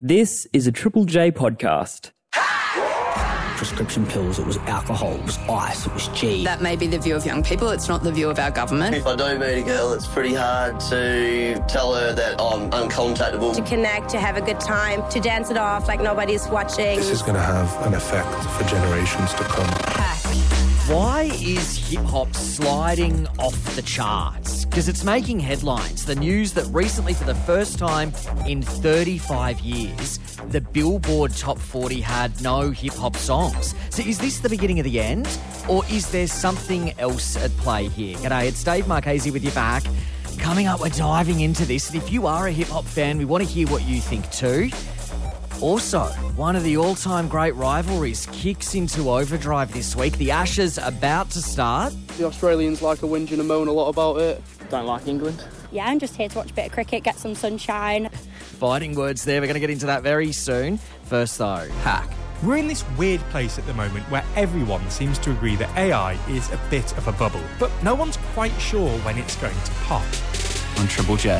This is a Triple J podcast. Prescription pills, it was alcohol, it was ice, it was G. That may be the view of young people, it's not the view of our government. If I do meet a girl, it's pretty hard to tell her that I'm uncontactable. To connect, to have a good time, to dance it off like nobody's watching. This is going to have an effect for generations to come. Why is hip-hop sliding off the charts? Because it's making headlines. The news that recently, for the first time in 35 years, the Billboard Top 40 had no hip-hop songs. So is this the beginning of the end? Or is there something else at play here? G'day, it's Dave Marchese with you back. Coming up, we're diving into this. And if you are a hip-hop fan, we want to hear what you think too. Also, one of the all-time great rivalries kicks into overdrive this week. The Ashes about to start. The Australians like a whinge and a moan a lot about it. Don't like England. Yeah, I'm just here to watch a bit of cricket, get some sunshine. Fighting words there. We're going to get into that very soon. First though, hack. We're in this weird place at the moment where everyone seems to agree that AI is a bit of a bubble, but no one's quite sure when it's going to pop. On Triple J.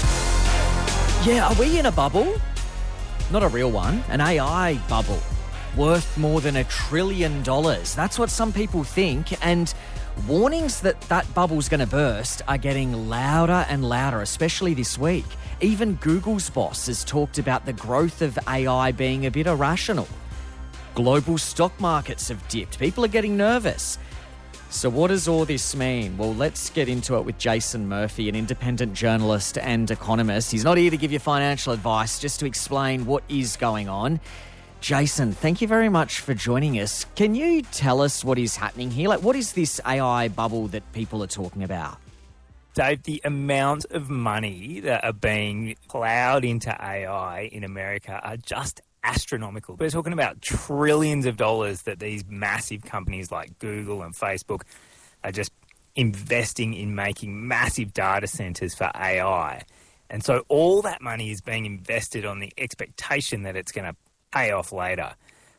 Yeah, are we in a bubble? Not a real one, an AI bubble worth more than $1 trillion. That's what some people think, and warnings that that bubble's going to burst are getting louder and louder, especially this week. Even Google's boss has talked about the growth of AI being a bit irrational. Global stock markets have dipped. People are getting nervous. So what does all this mean? Well, let's get into it with Jason Murphy, an independent journalist and economist. He's not here to give you financial advice, just to explain what is going on. Jason, thank you very much for joining us. Can you tell us what is happening here? Like, what is this AI bubble that people are talking about? Dave, the amount of money that are being plowed into AI in America are just astronomical. We're talking about trillions of dollars that these massive companies like Google and Facebook are just investing in making massive data centers for AI. And so all that money is being invested on the expectation that it's going to pay off later.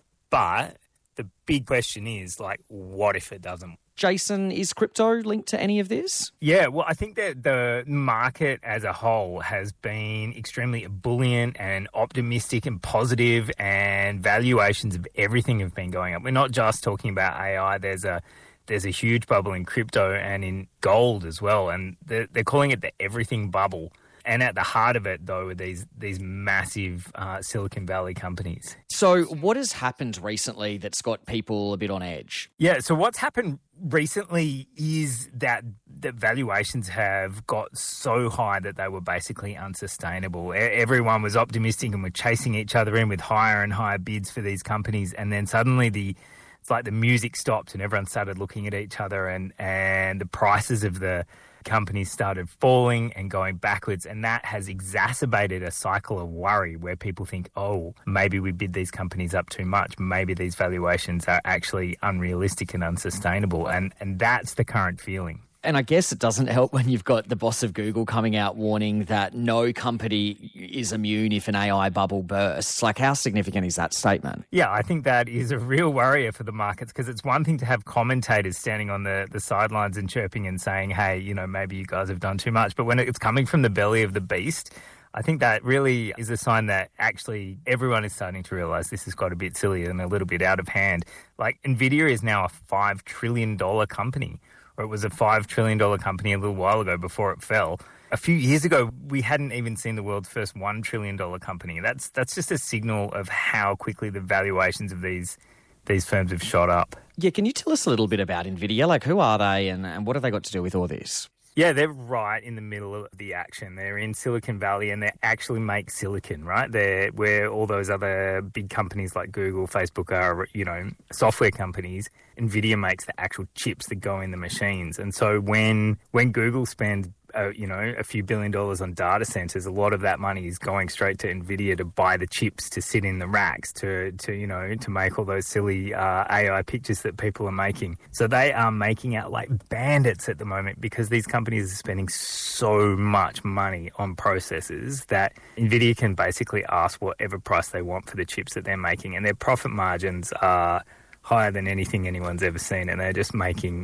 But the big question is, like, what if it doesn't? Jason, is crypto linked to any of this? Yeah, well, I think that the market as a whole has been extremely buoyant and optimistic and positive, and valuations of everything have been going up. We're not just talking about AI. There's a huge bubble in crypto and in gold as well, and they're calling it the everything bubble. And at the heart of it, though, are these massive Silicon Valley companies. So what has happened recently that's got people a bit on edge? Yeah, so what's happened recently is that the valuations have got so high that they were basically unsustainable. Everyone was optimistic and were chasing each other in with higher and higher bids for these companies. And then suddenly it's like the music stopped and everyone started looking at each other, and the prices of the companies started falling and going backwards, and that has exacerbated a cycle of worry where people think, oh, maybe we bid these companies up too much, maybe these valuations are actually unrealistic and unsustainable, and that's the current feeling. And I guess it doesn't help when you've got the boss of Google coming out warning that no company is immune if an AI bubble bursts. Like, how significant is that statement? Yeah, I think that is a real worrier for the markets, because it's one thing to have commentators standing on the sidelines and chirping and saying, hey, you know, maybe you guys have done too much. But when it's coming from the belly of the beast, I think that really is a sign that actually everyone is starting to realise this has got a bit silly and a little bit out of hand. Like, NVIDIA is now a $5 trillion company. Or it was a $5 trillion company a little while ago before it fell. A few years ago, we hadn't even seen the world's first $1 trillion company. That's just a signal of how quickly the valuations of these firms have shot up. Yeah, can you tell us a little bit about NVIDIA? Like, who are they and what have they got to do with all this? Yeah, they're right in the middle of the action. They're in Silicon Valley and they actually make silicon, right? They're where all those other big companies like Google, Facebook are, you know, software companies. NVIDIA makes the actual chips that go in the machines. And so when Google spends a few $1 billion on data centers, a lot of that money is going straight to NVIDIA to buy the chips to sit in the racks to make all those silly AI pictures that people are making. So they are making out like bandits at the moment because these companies are spending so much money on processors that NVIDIA can basically ask whatever price they want for the chips that they're making, and their profit margins are higher than anything anyone's ever seen, and they're just making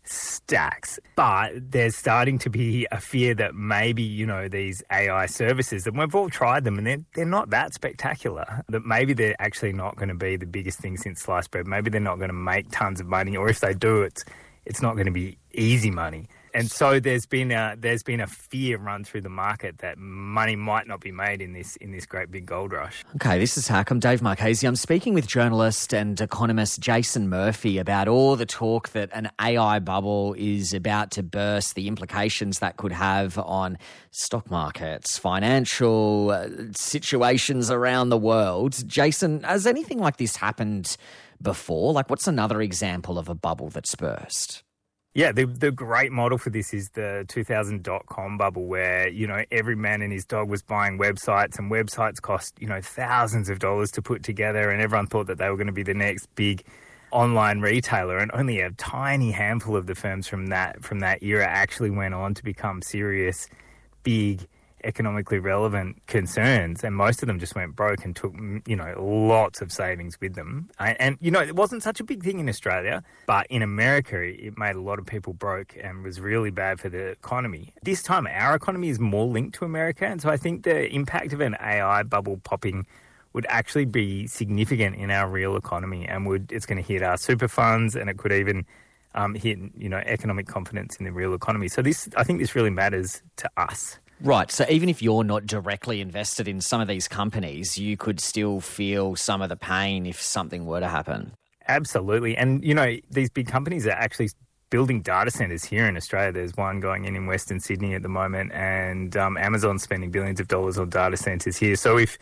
stacks. But there's starting to be a fear that maybe, these AI services, and we've all tried them and they're not that spectacular, that maybe they're actually not going to be the biggest thing since sliced bread. Maybe they're not going to make tons of money, or if they do, it's not going to be easy money. And so there's been a fear run through the market that money might not be made in this great big gold rush. Okay, this is Hack. I'm Dave Marchese. I'm speaking with journalist and economist Jason Murphy about all the talk that an AI bubble is about to burst, the implications that could have on stock markets, financial situations around the world. Jason, has anything like this happened before? Like, what's another example of a bubble that's burst? Yeah, the great model for this is the 2000 .com bubble where, every man and his dog was buying websites, and websites cost, thousands of dollars to put together, and everyone thought that they were going to be the next big online retailer, and only a tiny handful of the firms from that era actually went on to become serious, big, economically relevant concerns, and most of them just went broke and took, lots of savings with them. And it wasn't such a big thing in Australia, but in America, it made a lot of people broke and was really bad for the economy. This time, our economy is more linked to America, and so I think the impact of an AI bubble popping would actually be significant in our real economy, and it's going to hit our super funds, and it could even hit, economic confidence in the real economy. So I think this really matters to us. Right, so even if you're not directly invested in some of these companies, you could still feel some of the pain if something were to happen. Absolutely. And, these big companies are actually building data centres here in Australia. There's one going in Western Sydney at the moment, and Amazon's spending billions of dollars on data centres here. So if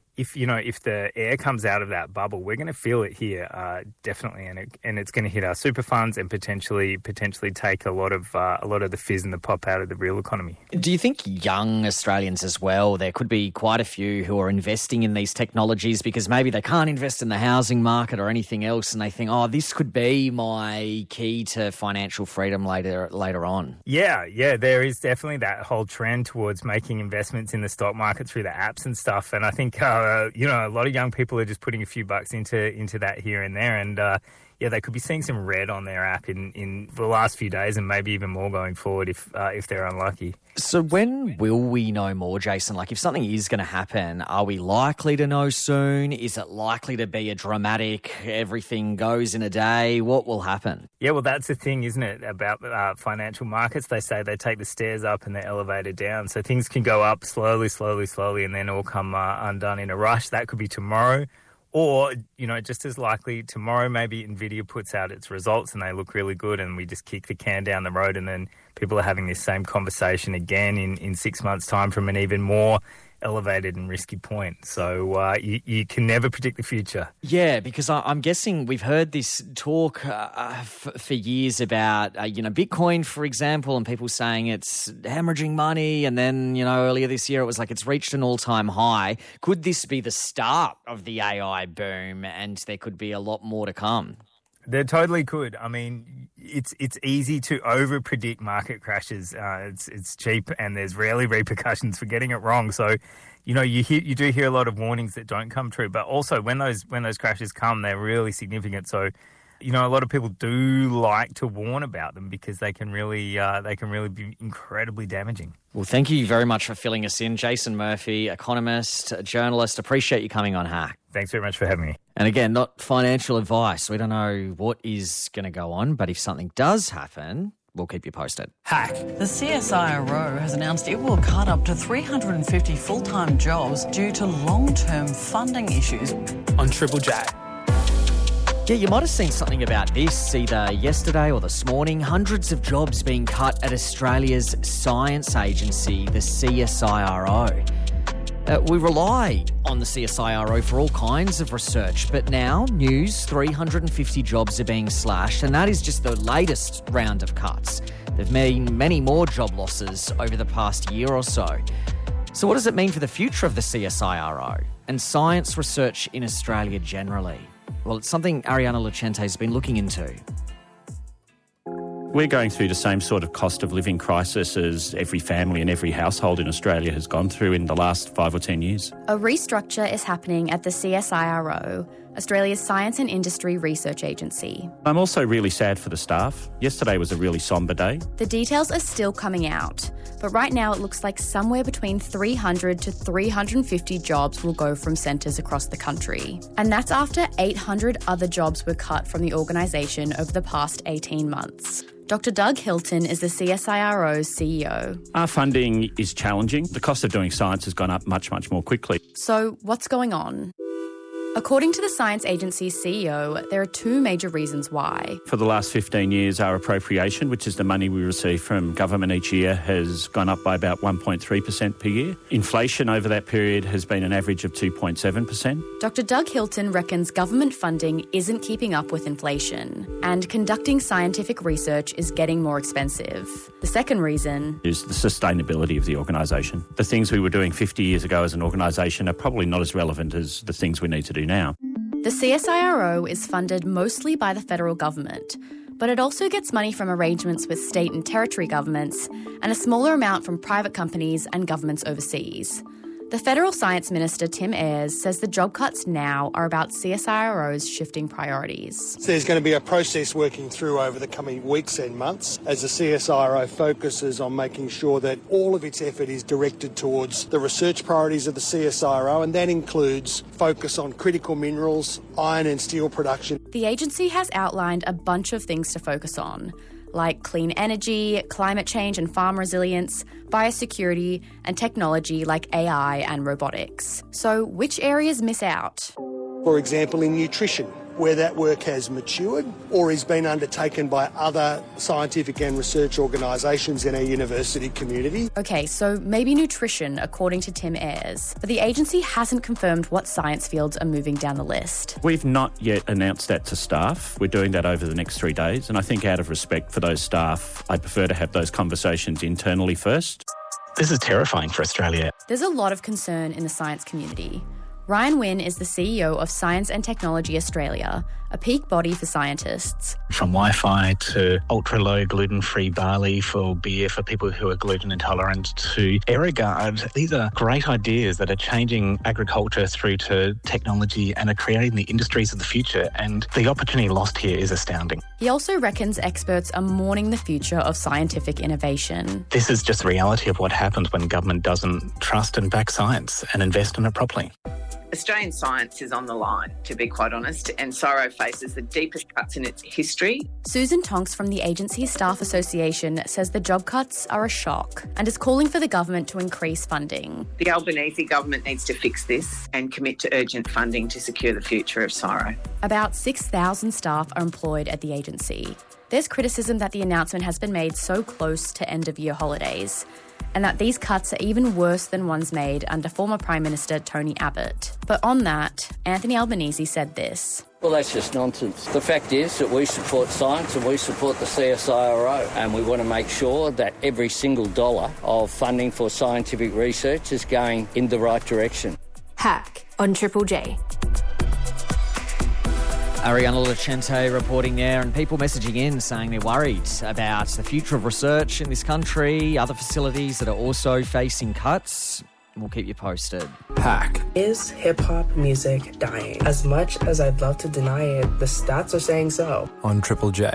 the air comes out of that bubble, we're going to feel it here, definitely, and it's going to hit our super funds and potentially take a lot of the fizz and the pop out of the real economy. Do you think young Australians as well, there could be quite a few who are investing in these technologies because maybe they can't invest in the housing market or anything else, and they think, this could be my key to financial freedom later on? Yeah, there is definitely that whole trend towards making investments in the stock market through the apps and stuff, and I think a lot of young people are just putting a few bucks into that here and there, and they could be seeing some red on their app in the last few days, and maybe even more going forward if they're unlucky. So when will we know more, Jason? Like, if something is going to happen, are we likely to know soon? Is it likely to be a dramatic, everything goes in a day? What will happen? Yeah, well, that's the thing, isn't it, about financial markets? They say they take the stairs up and the elevator down. So things can go up slowly, and then all come undone in a rush. That could be tomorrow. Or, just as likely tomorrow, maybe NVIDIA puts out its results and they look really good and we just kick the can down the road, and then people are having this same conversation again in 6 months' time from an even more elevated and risky point. So you can never predict the future. Yeah, because I'm guessing we've heard this talk for years about, Bitcoin, for example, and people saying it's hemorrhaging money. And then, earlier this year, it was like it's reached an all-time high. Could this be the start of the AI boom, and there could be a lot more to come? There totally could. I mean, it's easy to over-predict market crashes. It's cheap, and there's rarely repercussions for getting it wrong. So, you do hear a lot of warnings that don't come true. But also, when those crashes come, they're really significant. So, a lot of people do like to warn about them because they can really be incredibly damaging. Well, thank you very much for filling us in, Jason Murphy, economist, journalist. Appreciate you coming on Hack. Thanks very much for having me. And again, not financial advice. We don't know what is going to go on, but if something does happen, we'll keep you posted. Hack. The CSIRO has announced it will cut up to 350 full-time jobs due to long-term funding issues. On Triple J. Yeah, you might have seen something about this either yesterday or this morning. Hundreds of jobs being cut at Australia's science agency, the CSIRO. We rely on the CSIRO for all kinds of research, but now news, 350 jobs are being slashed, and that is just the latest round of cuts. There have been many more job losses over the past year or so. So what does it mean for the future of the CSIRO and science research in Australia generally? Well, it's something Ariana Lucente has been looking into. We're going through the same sort of cost of living crisis as every family and every household in Australia has gone through in the last 5 or 10 years. A restructure is happening at the CSIRO, Australia's science and industry research agency. I'm also really sad for the staff. Yesterday was a really sombre day. The details are still coming out, but right now it looks like somewhere between 300 to 350 jobs will go from centres across the country. And that's after 800 other jobs were cut from the organisation over the past 18 months. Dr. Doug Hilton is the CSIRO's CEO. Our funding is challenging. The cost of doing science has gone up much, much more quickly. So what's going on? According to the Science Agency's CEO, there are two major reasons why. For the last 15 years, our appropriation, which is the money we receive from government each year, has gone up by about 1.3% per year. Inflation over that period has been an average of 2.7%. Dr. Doug Hilton reckons government funding isn't keeping up with inflation, and conducting scientific research is getting more expensive. The second reason is the sustainability of the organisation. The things we were doing 50 years ago as an organisation are probably not as relevant as the things we need to do now. The CSIRO is funded mostly by the federal government, but it also gets money from arrangements with state and territory governments and a smaller amount from private companies and governments overseas. The Federal Science Minister, Tim Ayres, says the job cuts now are about CSIRO's shifting priorities. So there's going to be a process working through over the coming weeks and months as the CSIRO focuses on making sure that all of its effort is directed towards the research priorities of the CSIRO, and that includes focus on critical minerals, iron and steel production. The agency has outlined a bunch of things to focus on, like clean energy, climate change and farm resilience, biosecurity, and technology like AI and robotics. So which areas miss out? For example, in nutrition, where that work has matured or is being undertaken by other scientific and research organisations in our university community. Okay, so maybe nutrition, according to Tim Ayres, but the agency hasn't confirmed what science fields are moving down the list. We've not yet announced that to staff. We're doing that over the next 3 days, and I think out of respect for those staff, I prefer to have those conversations internally first. This is terrifying for Australia. There's a lot of concern in the science community. Ryan Wynne is the CEO of Science and Technology Australia, a peak body for scientists. From Wi-Fi to ultra-low gluten-free barley for beer for people who are gluten intolerant to AeroGuard, these are great ideas that are changing agriculture through to technology and are creating the industries of the future, and the opportunity lost here is astounding. He also reckons experts are mourning the future of scientific innovation. This is just the reality of what happens when government doesn't trust and back science and invest in it properly. Australian science is on the line, to be quite honest, and CSIRO faces the deepest cuts in its history. Susan Tonks from the agency's Staff Association says the job cuts are a shock and is calling for the government to increase funding. The Albanese government needs to fix this and commit to urgent funding to secure the future of CSIRO. About 6,000 staff are employed at the agency. There's criticism that the announcement has been made so close to end-of-year holidays, and that these cuts are even worse than ones made under former Prime Minister Tony Abbott. But on that, Anthony Albanese said this. Well, that's just nonsense. The fact is that we support science and we support the CSIRO, and we want to make sure that every single dollar of funding for scientific research is going in the right direction. Hack on Triple J. Ariana Lachente reporting there, and people messaging in saying they're worried about the future of research in this country, other facilities that are also facing cuts. We'll keep you posted. Hack. Is hip-hop music dying? As much as I'd love to deny it, the stats are saying so. On Triple J.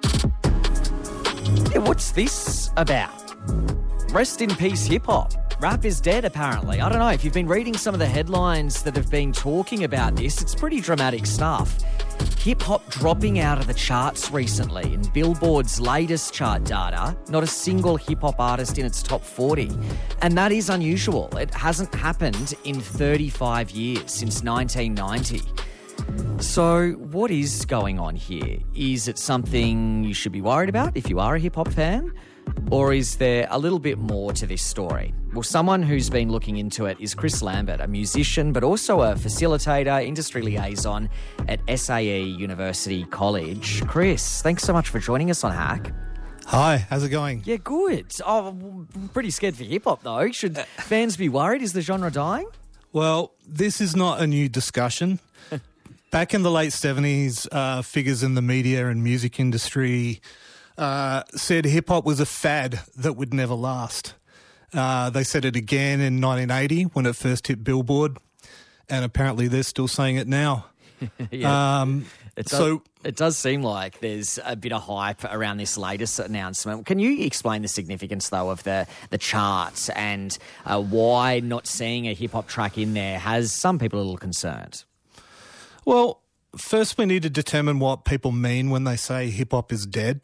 Yeah, what's this about? Rest in peace hip-hop. Rap is dead, apparently. I don't know. If you've been reading some of the headlines that have been talking about this, it's pretty dramatic stuff. Hip-hop dropping out of the charts recently. In Billboard's latest chart data, not a single hip-hop artist in its top 40. And that is unusual. It hasn't happened in 35 years, since 1990. So what is going on here? Is it something you should be worried about if you are a hip-hop fan? Or is there a little bit more to this story? Well, someone who's been looking into it is Chris Lambert, a musician, but also a facilitator, industry liaison at SAE University College. Chris, thanks so much for joining us on Hack. Hi, how's it going? Yeah, good. Oh, I'm pretty scared for hip-hop, though. Should fans be worried? Is the genre dying? Well, this is not a new discussion. Back in the late 70s, figures in the media and music industry said hip-hop was a fad that would never last. They said it again in 1980 when it first hit Billboard, and apparently they're still saying it now. It does seem like there's a bit of hype around this latest announcement. Can you explain the significance, though, of the charts and why not seeing a hip-hop track in there has some people a little concerned? Well, first we need to determine what people mean when they say hip-hop is dead.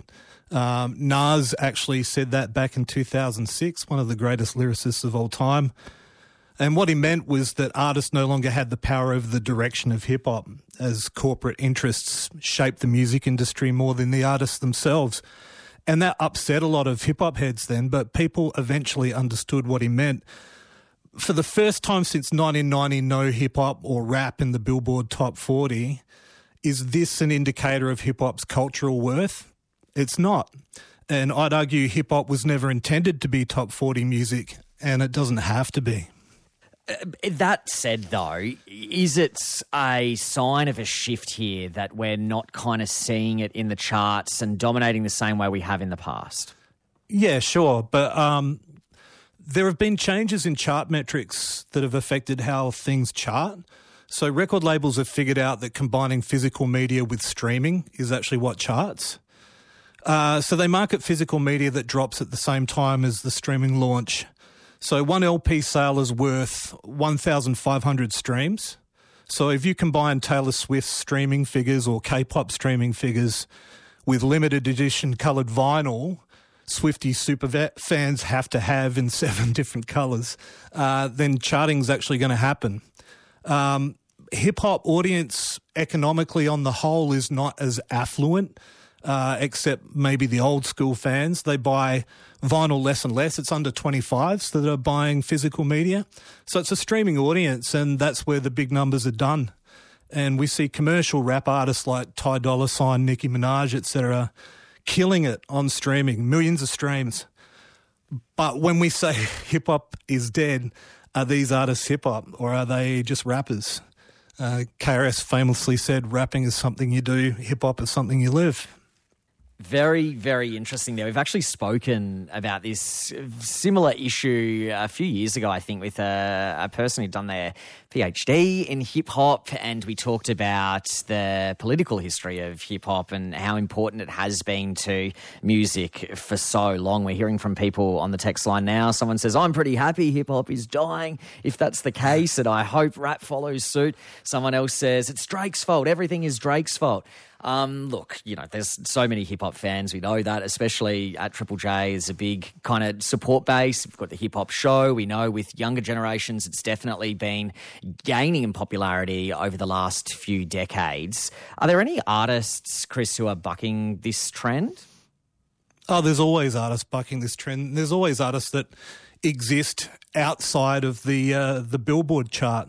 Nas actually said that back in 2006, one of the greatest lyricists of all time. And what he meant was that artists no longer had the power over the direction of hip-hop as corporate interests shaped the music industry more than the artists themselves. And that upset a lot of hip-hop heads then, but people eventually understood what he meant. For the first time since 1990, no hip-hop or rap in the Billboard Top 40. Is this an indicator of hip-hop's cultural worth? It's not. And I'd argue hip-hop was never intended to be top 40 music, and it doesn't have to be. That said, though, is it a sign of a shift here that we're not kind of seeing it in the charts and dominating the same way we have in the past? Yeah, sure. But there have been changes in chart metrics that have affected how things chart. So record labels have figured out that combining physical media with streaming is actually what charts. So they market physical media that drops at the same time as the streaming launch. So one LP sale is worth 1,500 streams. So if you combine Taylor Swift's streaming figures or K-pop streaming figures with limited edition coloured vinyl, Swiftie super fans have to have in 7 different colours, then charting's actually going to happen. Hip-hop audience economically on the whole is not as affluent, except maybe the old school fans. They buy vinyl less and less. It's under 25s that are buying physical media. So it's a streaming audience, and that's where the big numbers are done. And we see commercial rap artists like Ty Dolla $ign, Nicki Minaj, etc., killing it on streaming, millions of streams. But when we say hip-hop is dead, are these artists hip-hop or are they just rappers? KRS famously said rapping is something you do, hip-hop is something you live. Very, very interesting there. We've actually spoken about this similar issue a few years ago, I think, with a person who'd done their PhD in hip-hop, and we talked about the political history of hip-hop and how important it has been to music for so long. We're hearing from people on the text line now. Someone says, I'm pretty happy hip-hop is dying, if that's the case, and I hope rap follows suit. Someone else says, it's Drake's fault. Everything is Drake's fault. Look, you know, there's so many hip-hop fans. We know that, especially at Triple J is a big kind of support base. We've got the hip-hop show. We know with younger generations it's definitely been gaining in popularity over the last few decades. Are there any artists, Chris, who are bucking this trend? Oh, there's always artists bucking this trend. There's always artists that exist outside of the Billboard chart.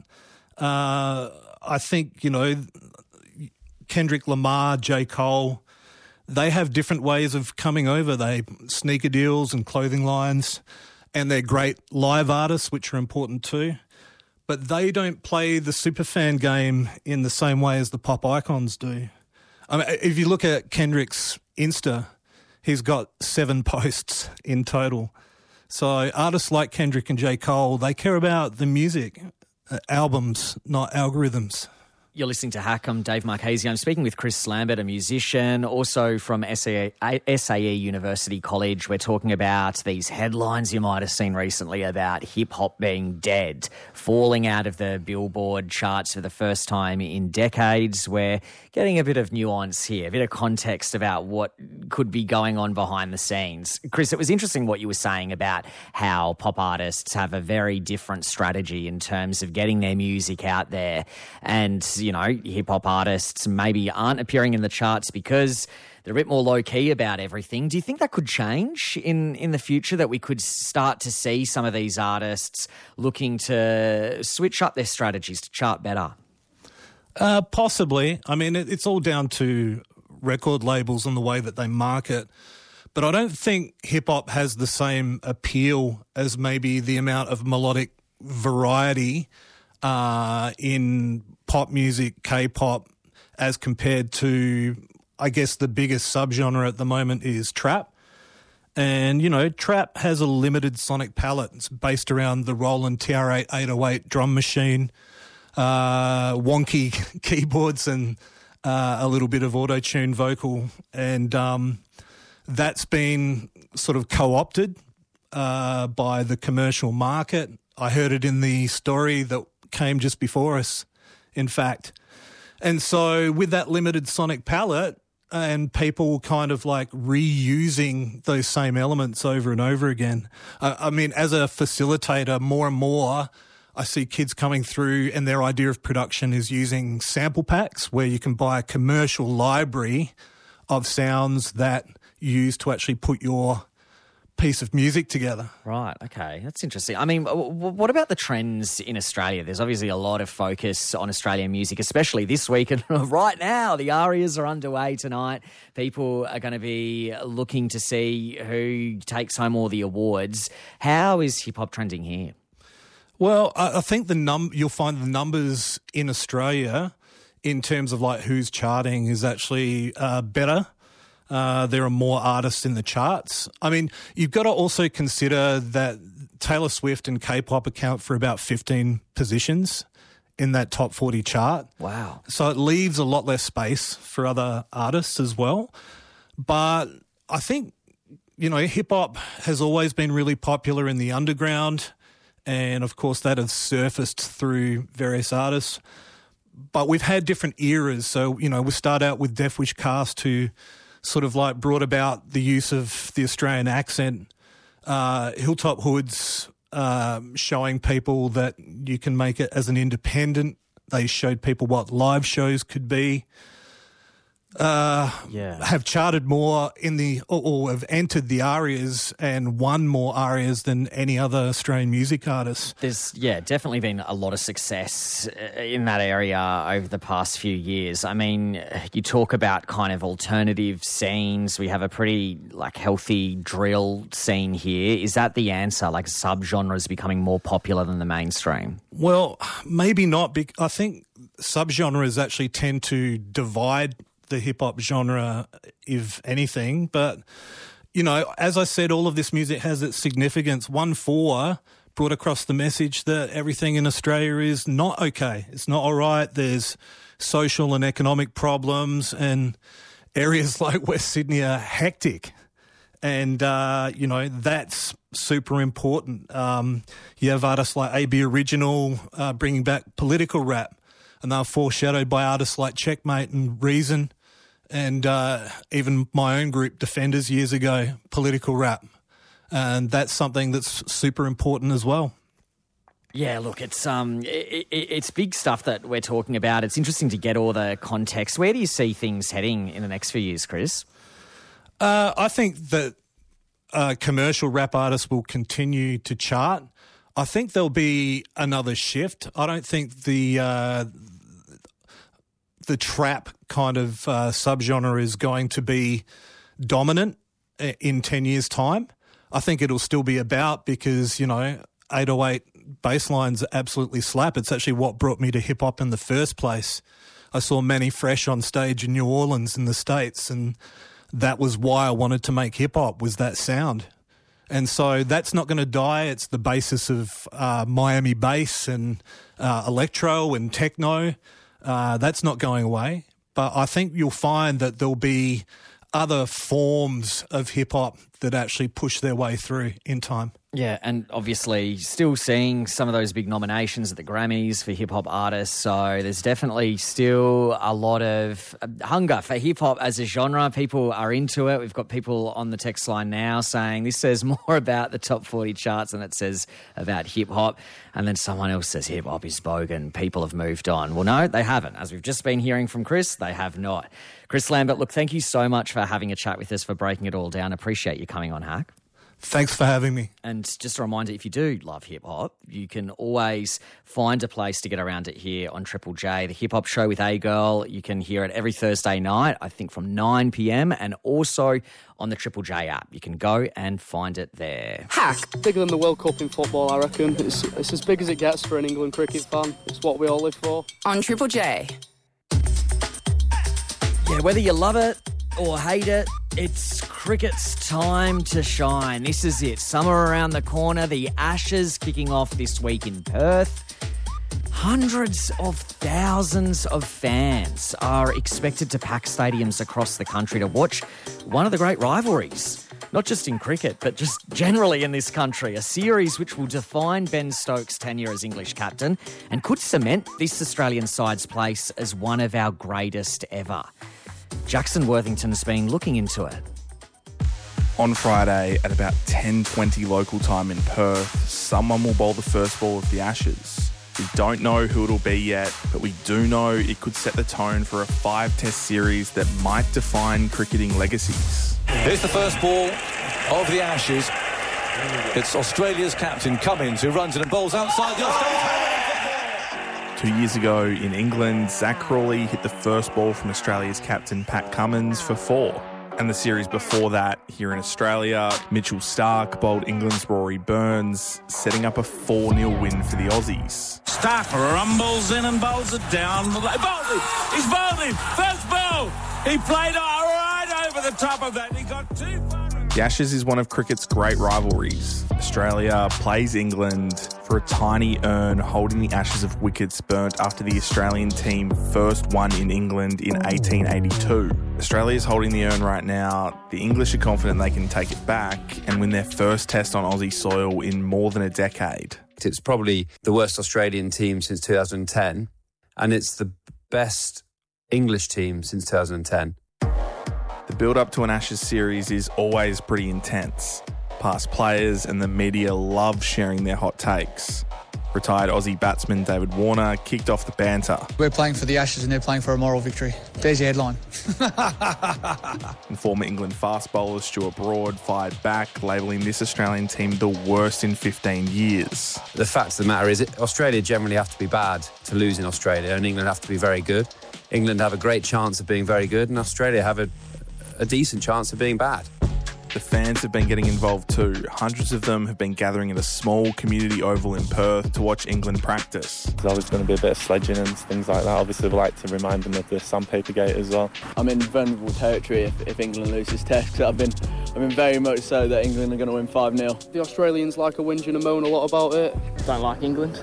I think, you know, Kendrick Lamar, J. Cole, they have different ways of coming over. They sneaker deals and clothing lines, and they're great live artists, which are important too. But they don't play the superfan game in the same way as the pop icons do. I mean, if you look at Kendrick's Insta, he's got 7 posts in total. So artists like Kendrick and J. Cole, they care about the music, albums, not algorithms. You're listening to Hack. I'm Dave Marchese. I'm speaking with Chris Lambert, a musician, also from SAE University College. We're talking about these headlines you might have seen recently about hip-hop being dead, falling out of the Billboard charts for the first time in decades. We're getting a bit of nuance here, a bit of context about what could be going on behind the scenes. Chris, it was interesting what you were saying about how pop artists have a very different strategy in terms of getting their music out there, and you know, hip-hop artists maybe aren't appearing in the charts because they're a bit more low-key about everything. Do you think that could change in the future, that we could start to see some of these artists looking to switch up their strategies to chart better? Possibly. I mean, it's all down to record labels and the way that they market. But I don't think hip-hop has the same appeal as maybe the amount of melodic variety in pop music, K-pop, as compared to, I guess, the biggest subgenre at the moment is trap. And, you know, trap has a limited sonic palette. It's based around the Roland TR-8 808 drum machine. wonky keyboards and a little bit of auto-tune vocal. And that's been sort of co-opted by the commercial market. I heard it in the story that came just before us, in fact. And so with that limited sonic palette and people kind of like reusing those same elements over and over again, I mean, as a facilitator, more and more I see kids coming through and their idea of production is using sample packs where you can buy a commercial library of sounds that you use to actually put your piece of music together. Right, okay. That's interesting. I mean, what about the trends in Australia? There's obviously a lot of focus on Australian music, especially this week. And right now, the ARIAs are underway tonight. People are going to be looking to see who takes home all the awards. How is hip-hop trending here? Well, I think you'll find the numbers in Australia in terms of like who's charting is actually better. There are more artists in the charts. I mean, you've got to also consider that Taylor Swift and K-pop account for about 15 positions in that top 40 chart. Wow. So it leaves a lot less space for other artists as well. But I think, you know, hip-hop has always been really popular in the underground, and of course that has surfaced through various artists. But we've had different eras. So, you know, we start out with Death Wish Cast, who sort of like brought about the use of the Australian accent. Hilltop Hoods showing people that you can make it as an independent. They showed people what live shows could be. Have charted more in the or have entered the ARIAs and won more ARIAs than any other Australian music artist. There's definitely been a lot of success in that area over the past few years. I mean, you talk about kind of alternative scenes. We have a pretty like healthy drill scene here. Is that the answer? Like subgenres becoming more popular than the mainstream? Well, maybe not. I think subgenres actually tend to divide the hip-hop genre, if anything. But, you know, as I said, all of this music has its significance. 1-4 brought across the message that everything in Australia is not okay. It's not all right. There's social and economic problems, and areas like West Sydney are hectic. And, you know, that's super important. You have artists like AB Original bringing back political rap, and they're foreshadowed by artists like Checkmate and Reason, and even my own group, Defenders, years ago, political rap. And that's something that's super important as well. Yeah, look, it's big stuff that we're talking about. It's interesting to get all the context. Where do you see things heading in the next few years, Chris? I think that commercial rap artists will continue to chart. I think there'll be another shift. I don't think the trap kind of subgenre is going to be dominant in 10 years' time. I think it'll still be about because, you know, 808 bass lines absolutely slap. It's actually what brought me to hip-hop in the first place. I saw Manny Fresh on stage in New Orleans in the States, and that was why I wanted to make hip-hop, was that sound. And so that's not going to die. It's the basis of Miami bass and electro and techno. That's not going away. But I think you'll find that there'll be other forms of hip-hop that actually push their way through in time. Yeah, and obviously still seeing some of those big nominations at the Grammys for hip-hop artists, so there's definitely still a lot of hunger for hip-hop as a genre. People are into it. We've got people on the text line now saying this says more about the top 40 charts than it says about hip-hop, and then someone else says hip-hop is bogan. People have moved on. Well, no, they haven't. As we've just been hearing from Chris, they have not. Chris Lambert, look, thank you so much for having a chat with us, for breaking it all down. Appreciate you coming on, Hack. Thanks for having me. And just a reminder, if you do love hip-hop, you can always find a place to get around it here on Triple J. The Hip Hop Show with A-Girl, you can hear it every Thursday night, I think from 9 p.m, and also on the Triple J app. You can go and find it there. Hack. Bigger than the World Cup in football, I reckon. It's as big as it gets for an England cricket fan. It's what we all live for. On Triple J. Yeah, whether you love it or hate it, it's cricket's time to shine. This is it. Summer around the corner. The Ashes kicking off this week in Perth. Hundreds of thousands of fans are expected to pack stadiums across the country to watch one of the great rivalries. Not just in cricket, but just generally in this country. A series which will define Ben Stokes' tenure as English captain and could cement this Australian side's place as one of our greatest ever. Jackson Worthington's been looking into it. On Friday at about 10:20 local time in Perth, someone will bowl the first ball of the Ashes. We don't know who it'll be yet, but we do know it could set the tone for a 5-test series that might define cricketing legacies. Here's the first ball of the Ashes. It's Australia's captain, Cummins, who runs it and bowls outside the Australian. 2 years ago in England, Zach Crawley hit the first ball from Australia's captain, Pat Cummins, for 4. And the series before that, here in Australia, Mitchell Starc bowled England's Rory Burns, setting up a 4-0 win for the Aussies. Starc rumbles in and bowls it down. He's bowled it! First ball! He played right over the top of that. He got 2. The Ashes is one of cricket's great rivalries. Australia plays England for a tiny urn holding the ashes of wickets burnt after the Australian team first won in England in 1882. Australia is holding the urn right now. The English are confident they can take it back and win their first test on Aussie soil in more than a decade. It's probably the worst Australian team since 2010, and it's the best English team since 2010. The build-up to an Ashes series is always pretty intense. Past players and the media love sharing their hot takes. Retired Aussie batsman David Warner kicked off the banter. We're playing for the Ashes and they're playing for a moral victory. There's your headline. And former England fast bowler Stuart Broad fired back, labelling this Australian team the worst in 15 years. The fact of the matter is Australia generally have to be bad to lose in Australia, and England have to be very good. England have a great chance of being very good, and Australia have a decent chance of being bad. The fans have been getting involved too. Hundreds of them have been gathering at a small community oval in Perth to watch England practice. There's always going to be a bit of sledging and things like that. Obviously, we like to remind them of the sandpaper gate as well. I'm in vulnerable territory if England loses Test, because I've been very much so that England are going to win 5-0. The Australians like a whinge and a moan a lot about it. Don't like England.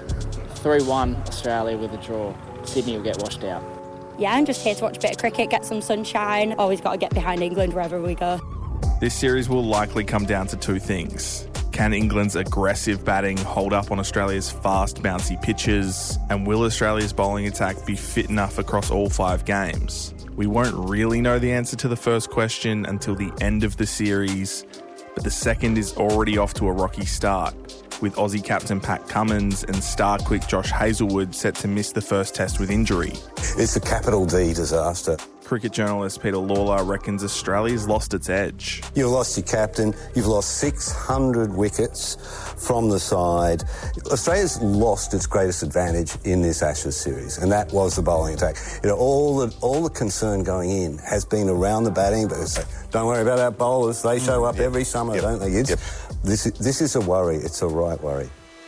3-1 Australia with a draw. Sydney will get washed out. Yeah, I'm just here to watch a bit of cricket, get some sunshine. Always got to get behind England wherever we go. This series will likely come down to 2 things. Can England's aggressive batting hold up on Australia's fast, bouncy pitches? And will Australia's bowling attack be fit enough across all 5 games? We won't really know the answer to the first question until the end of the series, but the second is already off to a rocky start, with Aussie captain Pat Cummins and star quick Josh Hazlewood set to miss the first test with injury. It's a capital D disaster. Cricket journalist Peter Lawler reckons Australia's lost its edge. You've lost your captain, you've lost 600 wickets from the side. Australia's lost its greatest advantage in this Ashes series, and that was the bowling attack. You know, all the concern going in has been around the batting, but it's like, don't worry about our bowlers, they show up every summer, don't they? This is a worry, it's a right worry.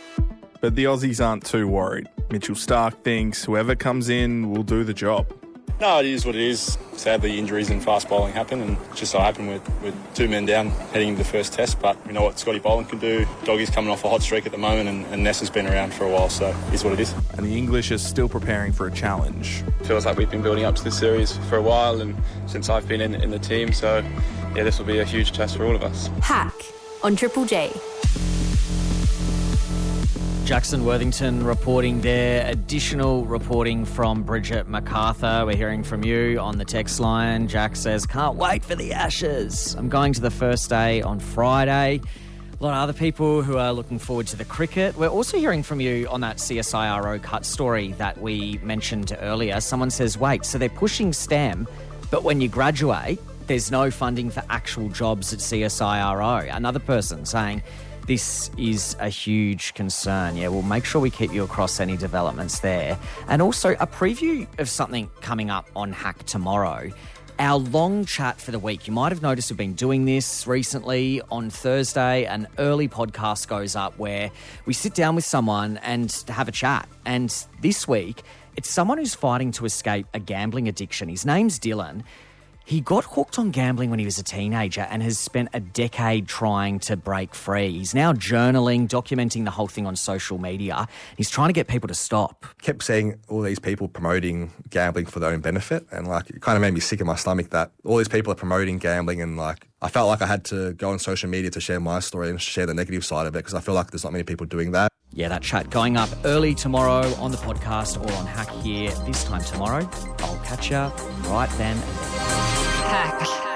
But the Aussies aren't too worried. Mitchell Starc thinks whoever comes in will do the job. No, it is what it is. Sadly, injuries and fast bowling happen, and it just so happened with 2 men down heading into the first test, but we know what Scotty Boland can do. Doggie's coming off a hot streak at the moment, and Ness has been around for a while, so it is what it is. And the English are still preparing for a challenge. It feels like we've been building up to this series for a while, and since I've been in the team, so yeah, this will be a huge test for all of us. Hack on Triple J. Jackson Worthington reporting there. Additional reporting from Bridget MacArthur. We're hearing from you on the text line. Jack says, can't wait for the Ashes. I'm going to the first day on Friday. A lot of other people who are looking forward to the cricket. We're also hearing from you on that CSIRO cut story that we mentioned earlier. Someone says, wait, so they're pushing STEM, but when you graduate, there's no funding for actual jobs at CSIRO. Another person saying, this is a huge concern. Yeah, we'll make sure we keep you across any developments there. And also a preview of something coming up on Hack tomorrow. Our long chat for the week. You might have noticed we've been doing this recently. On Thursday, an early podcast goes up where we sit down with someone and have a chat. And this week, it's someone who's fighting to escape a gambling addiction. His name's Dylan. He got hooked on gambling when he was a teenager and has spent a decade trying to break free. He's now journaling, documenting the whole thing on social media. He's trying to get people to stop. Kept seeing all these people promoting gambling for their own benefit, and it kind of made me sick in my stomach that all these people are promoting gambling, and I felt like I had to go on social media to share my story and share the negative side of it, because I feel like there's not many people doing that. Yeah, that chat going up early tomorrow on the podcast or on Hack here this time tomorrow. I'll catch you right then. Hack.